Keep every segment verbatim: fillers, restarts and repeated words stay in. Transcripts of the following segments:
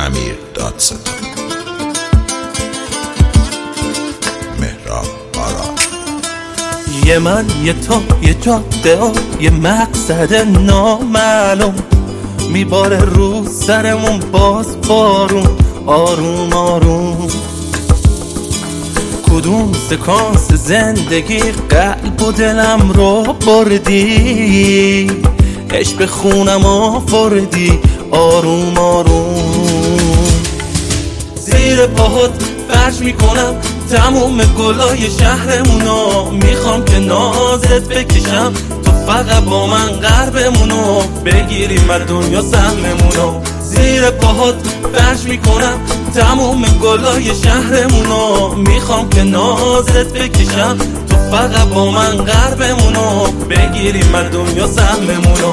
امیر دادستان، مهراب آراد. یه من یه تو یه جاده و یه مقصد نامعلوم، میباره رو سرمون باز بارون آروم آروم. کدوم سکانس زندگی قلب و دلم رو بردی، عشق خونم آوردی آروم آروم. زیر پاهات فرش میکنم تموم گلای شهرمونو، میخوام که نازت بکشم تو فقط با من قربمونو، بگیریم از دنیا سهممونو. زیر پاهات فرش میکنم تموم گلای شهرمونو، میخوام که نازت بکشم تو فقط با من قربمونو، بگیریم از دنیا سهممونو.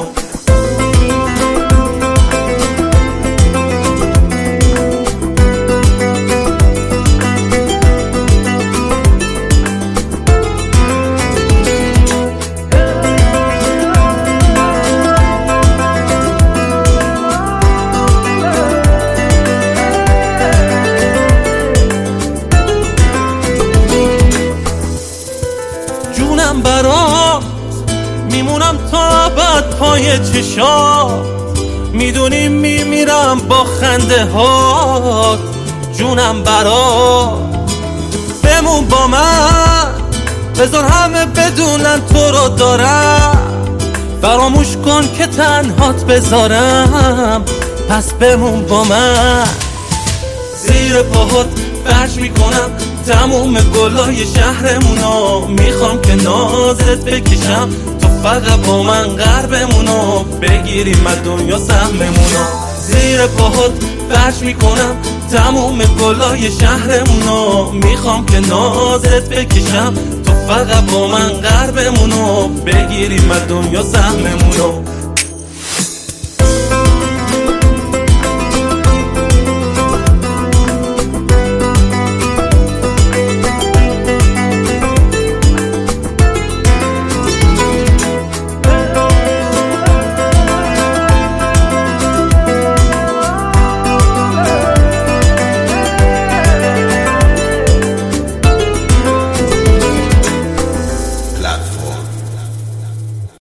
جونم برات میمونم تا بعد پای چشات، میدونی میمیرم با خنده هات. جونم برات بمون با من، بذار همه بدونن تو رو دارم، فراموش کن که تنهات بذارم، پس بمون با من. زیر پاهات فرش میکنم تموم گلای شهرمونو، میخوام که نازت بکشم تو فقط با من قربمونو، بگیریم از دنیا سهممونو. زیر پاهات فرش میکنم تموم گلای شهرمونو، میخوام که نازت بکشم تو فقط با من قربمونو، بگیریم از دنیا سهممونو.